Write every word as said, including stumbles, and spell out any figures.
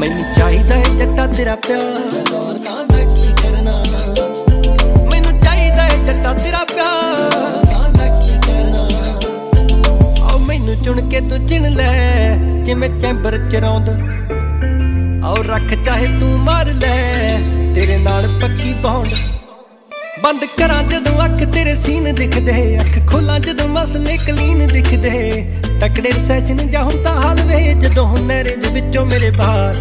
ਮੈਨੂੰ ਚਾਹੀਦਾ ਏ ਜੱਟਾ ਤੇਰਾ ਪਿਆਰ, ਹੋਰ ਤਾਂ ਦਾ ਕੀ ਕਰਨਾ, ਮੈਨੂੰ ਚਾਹੀਦਾ ਏ ਜੱਟਾ ਤੇਰਾ ਪਿਆਰ, ਹੋਰ ਤਾਂ ਦਾ ਕੀ ਕਰਨਾ। ਆਓ ਮੈਨੂੰ ਚੁਣ ਕੇ ਤੂੰ ਚਿਣ ਲੈ ਜਿਵੇਂ ਚੈਂਬਰ ਚਰਾਉਂਦਾ, ਆਓ ਰੱਖ ਚਾਹੇ ਤੂੰ ਮਾਰ ਲੈ ਤੇਰੇ ਨਾਲ ਪੱਕੀ ਬੌਂਡ। ਬੰਦ ਕਰਾਂ ਜਦੋਂ ਅੱਖ ਤੇਰੇ ਸੀਨ ਦਿਖਦੇ, ਅੱਖ ਖੋਲਾਂ ਜਦੋਂ ਮਸਲੇ ਕਲੀਨ ਦਿਖਦੇ, ਤਕੜੇ ਸੈਸ਼ਨ ਜਾਂ ਹੁਣ ਤਾਂ ਹਾਲ ਵੇ ਜਦੋਂ ਨਹਿਰੇ ਦੇ ਵਿੱਚੋਂ ਮੇਰੇ ਬਾਹਰ